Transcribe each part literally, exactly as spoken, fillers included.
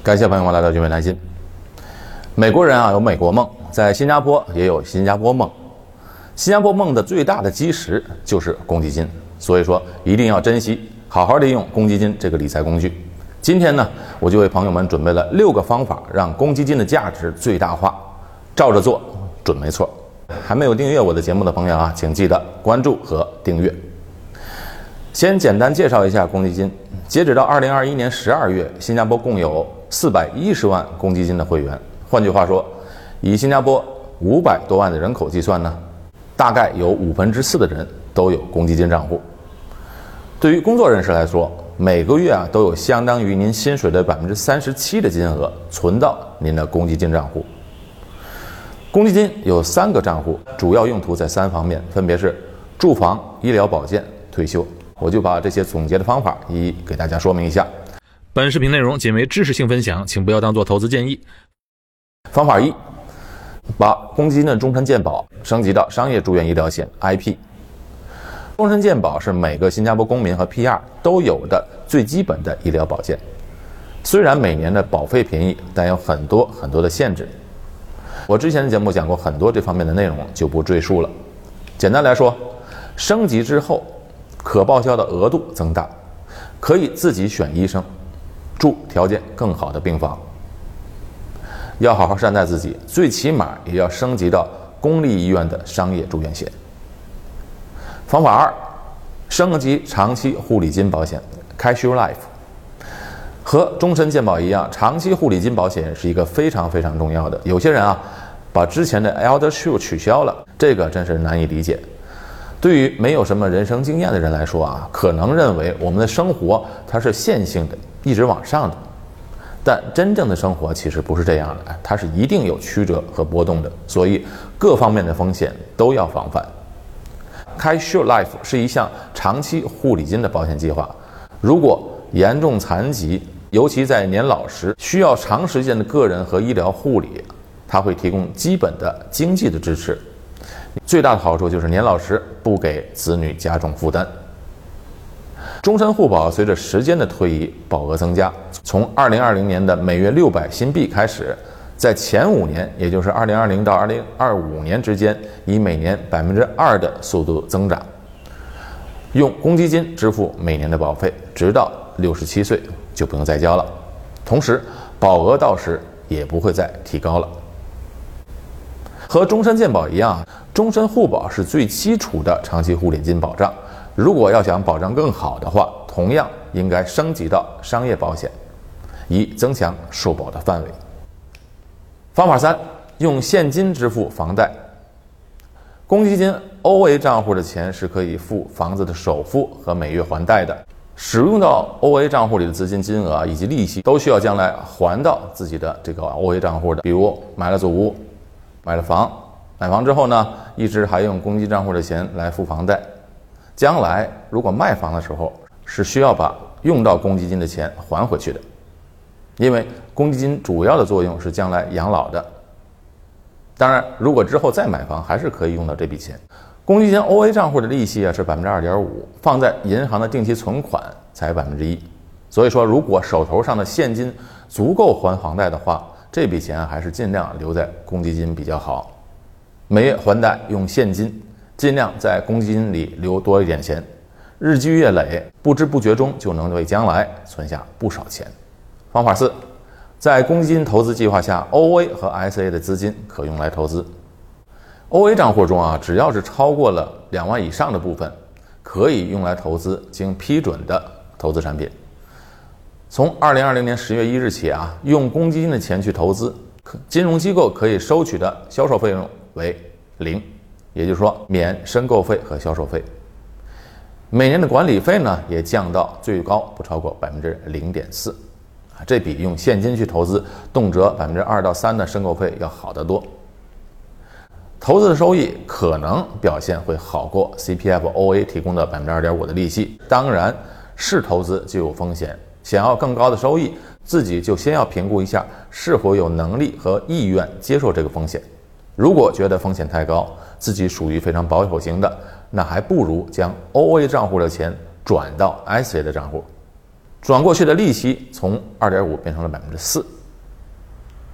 感谢朋友们来到聚美谈心。美国人啊有美国梦，在新加坡也有新加坡梦。新加坡梦的最大的基石就是公积金，所以说一定要珍惜，好好利用公积金这个理财工具。今天呢，我就为朋友们准备了六个方法，让公积金的价值最大化，照着做准没错。还没有订阅我的节目的朋友啊，请记得关注和订阅。先简单介绍一下公积金。截止到二零二一年十二月，新加坡共有四百一十万公积金的会员。换句话说，以新加坡五百多万的人口计算呢，大概有五分之四的人都有公积金账户。对于工作人士来说，每个月啊都有相当于您薪水的百分之三十七的金额存到您的公积金账户。公积金有三个账户，主要用途在三方面，分别是住房、医疗保健、退休。我就把这些总结的方法一一给大家说明一下。 本视频内容仅为知识性分享，请不要当做投资建议。 方法一，把公积金的终身健保升级到商业住院医疗险 I P。 终身健保是每个新加坡公民和 P R 都有的最基本的医疗保健。虽然每年的保费便宜，但有很多很多的限制。我之前的节目讲过很多这方面的内容，就不赘述了。简单来说，升级之后可报销的额度增大，可以自己选医生，住条件更好的病房。要好好善待自己，最起码也要升级到公立医院的商业住院险。方法二，升级长期护理金保险 Cash Life。 和终身健保一样，长期护理金保险是一个非常非常重要的。有些人啊把之前的 ElderShield 取消了，这个真是难以理解。对于没有什么人生经验的人来说啊，可能认为我们的生活它是线性的，一直往上的。但真正的生活其实不是这样的，它是一定有曲折和波动的，所以各方面的风险都要防范。Cash Life 是一项长期护理金的保险计划，如果严重残疾，尤其在年老时需要长时间的个人和医疗护理，它会提供基本的经济的支持。最大的好处就是年老时不给子女加重负担。终身护保随着时间的推移，保额增加，从二零二零年的每月六百新币开始，在前五年，也就是二零二零到二零二五年之间，以每年百分之二的速度增长。用公积金支付每年的保费，直到六十七岁就不用再交了。同时，保额到时也不会再提高了。和终身健保一样，终身护保是最基础的长期护理金保障。如果要想保障更好的话，同样应该升级到商业保险，以增强受保的范围。方法三，用现金支付房贷。公积金 O A 账户的钱是可以付房子的首付和每月还贷的。使用到 O A 账户里的资金金额以及利息，都需要将来还到自己的这个 O A 账户的。比如买了祖屋，买了房，买房之后呢，一直还用公积账户的钱来付房贷。将来如果卖房的时候，是需要把用到公积金的钱还回去的，因为公积金主要的作用是将来养老的。当然，如果之后再买房，还是可以用到这笔钱。公积金 O A 账户的利息啊是百分之二点五，放在银行的定期存款才百分之一。所以说，如果手头上的现金足够还房贷的话，这笔钱还是尽量留在公积金比较好。每月还贷用现金，尽量在公积金里留多一点钱，日积月累，不知不觉中就能为将来存下不少钱。方法四，在公积金投资计划下 ，O A 和 S A 的资金可用来投资。O A 账户中啊，只要是超过了两万以上的部分，可以用来投资经批准的投资产品。从二零二零年十月一日起啊，用公积金的钱去投资，金融机构可以收取的销售费用为零，也就是说免申购费和销售费。每年的管理费呢，也降到最高不超过百分之零点四，啊，这比用现金去投资动辄百分之二到三的申购费要好得多。投资的收益可能表现会好过 C P F O A 提供的百分之二点五的利息。当然，是投资就有风险，想要更高的收益，自己就先要评估一下是否有能力和意愿接受这个风险。如果觉得风险太高，自己属于非常保守型的，那还不如将 O A 账户的钱转到 S A 的账户，转过去的利息从 二点五 变成了百分之四，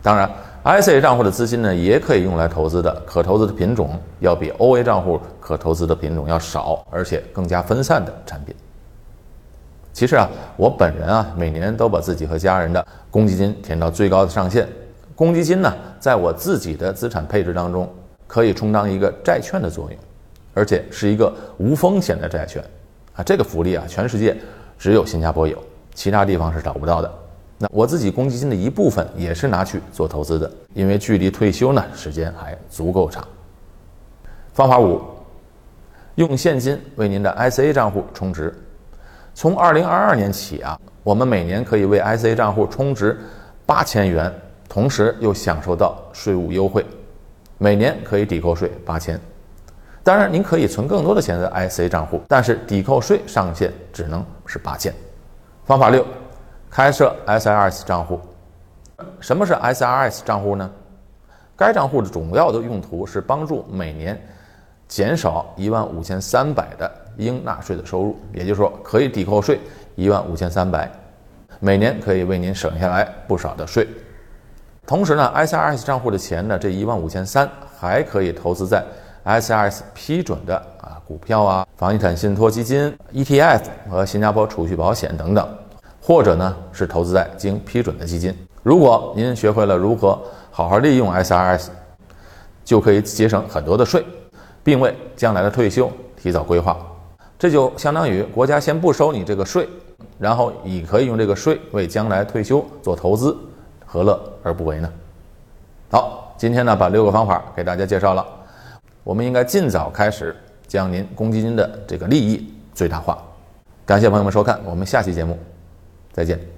当然 I S A 账户的资金呢，也可以用来投资的，可投资的品种要比 O A 账户可投资的品种要少，而且更加分散的产品。其实啊，我本人啊，每年都把自己和家人的公积金填到最高的上限。公积金呢，在我自己的资产配置当中，可以充当一个债券的作用，而且是一个无风险的债券啊。这个福利啊，全世界只有新加坡有，其他地方是找不到的。那我自己公积金的一部分也是拿去做投资的，因为距离退休呢时间还足够长。方法五，用现金为您的 I S A 账户充值。从二零二二年起啊，我们每年可以为 I S A 账户充值八千元，同时又享受到税务优惠，每年可以抵扣税八千。当然，您可以存更多的钱在 I S A 账户，但是抵扣税上限只能是八千。方法六，开设 S R S 账户。什么是 S R S 账户呢？该账户的主要的用途是帮助每年减少一万五千三百的应纳税的收入，也就是说可以抵扣税一万五千三百，每年可以为您省下来不少的税。同时呢 ，S R S 账户的钱呢，这一万五千三还可以投资在 S R S 批准的啊股票啊、房地产信托基金、E T F 和新加坡储蓄保险等等。或者呢是投资在经批准的基金。如果您学会了如何好好利用 S R S， 就可以节省很多的税，并为将来的退休提早规划。这就相当于国家先不收你这个税，然后你可以用这个税为将来退休做投资，何乐而不为呢？好，今天呢把六个方法给大家介绍了，我们应该尽早开始将您公积金的这个利益最大化。感谢朋友们收看，我们下期节目再见。